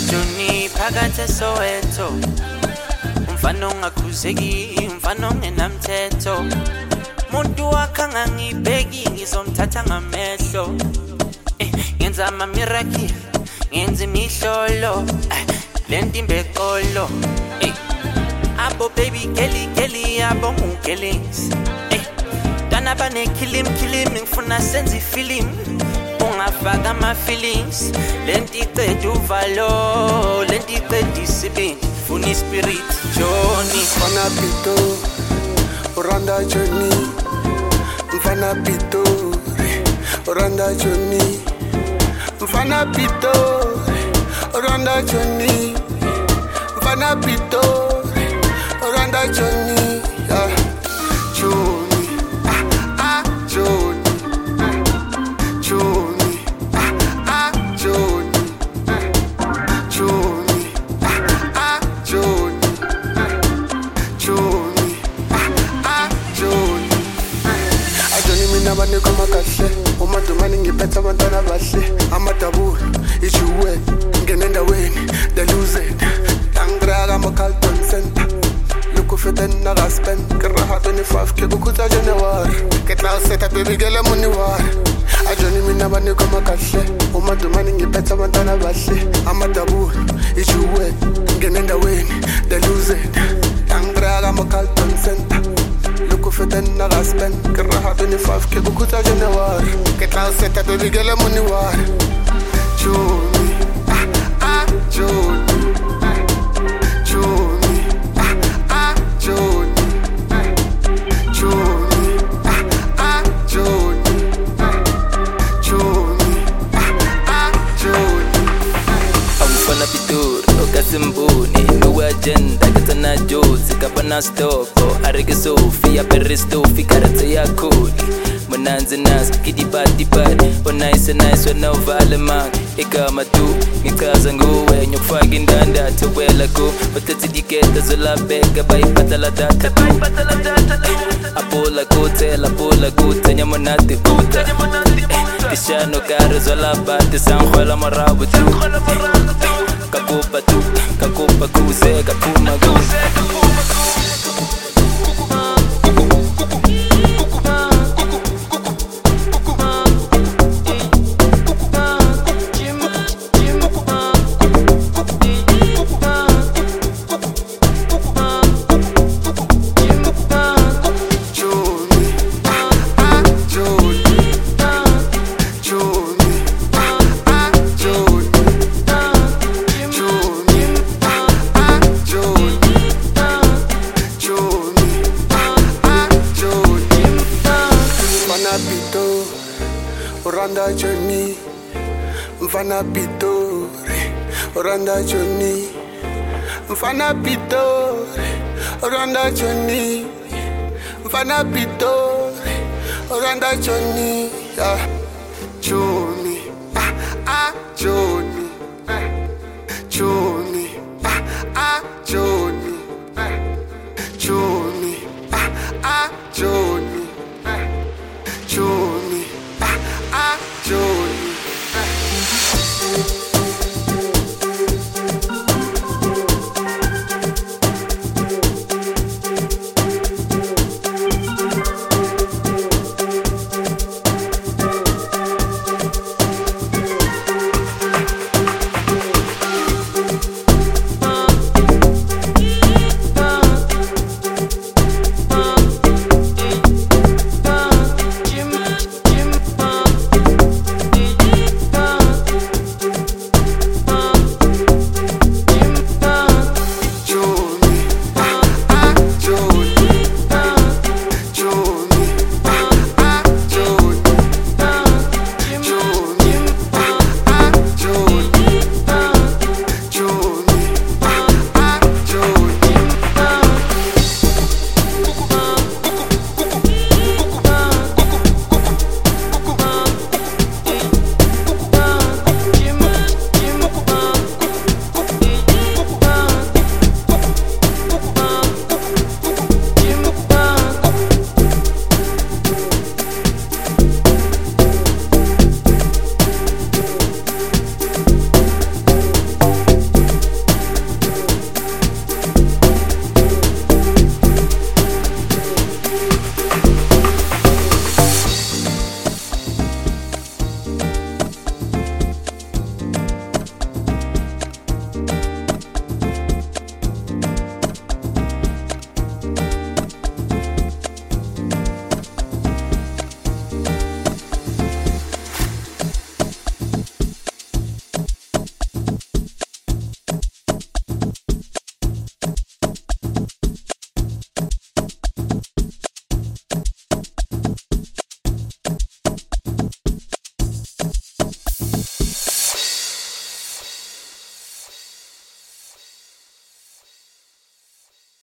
Johnny phakathi Soweto, umfana ongakhuzeki, umfana ongenamthetho. Muntu wakhanga ngibheki ngizomthatha ngamehlo. Ngenza ama miracle, ngenza imihlolo, lento imbekolo. Abo baby Kelly abo ngukellings. Dana bane kilim ngifuna senze film. Ungafaka ama feelings, lento iqeda uvalo, lento iqeda isibindi, funa spirit Johnny. Mfana Pito, Oranda Johnny. Mfana Pito, Oranda Johnny. Mfana Pito, Oranda Johnny. Mfana Pito, Oranda Johnny. Johnny, Johnny, Johnny, Johnny, Johnny, Johnny, Johnny, Johnny. Johnny mina bane kama kahle, umadumani ngiphethe abantwana bahle, amadabula ijuwe ngene endaweni the losing tangra kama Carlton Center. Look for the naga spend, karaha 25 ke kukuta January. Get now set up baby girl money war. Johnny mina bane kama kahle, umadumani ngiphethe abantwana bahle, amadabula ijuwe ngene endaweni the losing tangra kama Carlton Center. Look for the naga spend, karaha 25 ke kukuta January. Get now set up baby girl money war. Johnny, Johnny, Johnny, Johnny, Johnny, Johnny, Johnny, Johnny. Amfana Pitur, Okasimbuni, no agenda, Katana Jones, Kapana Stoko, Arike Sophia, Peristo, Fikarate Yakudi. Mananza nas, kidi badi, when nice when no valeman. Ikama tu, Mikaza nguwe, nyokfagin danda, to wela go, but the ticket as a la bega by Patala data. Apola gote, Yamanati Guta. Kishano Garas, all about the San Juela Marabu. Kakupa Kuse, Kapuma Goose. Oranda Johnny, Mfana Pito, Oranda Johnny, Mfana Pito, Oranda Johnny, Mfana Pito, Oranda Johnny, Johnny, Johnny.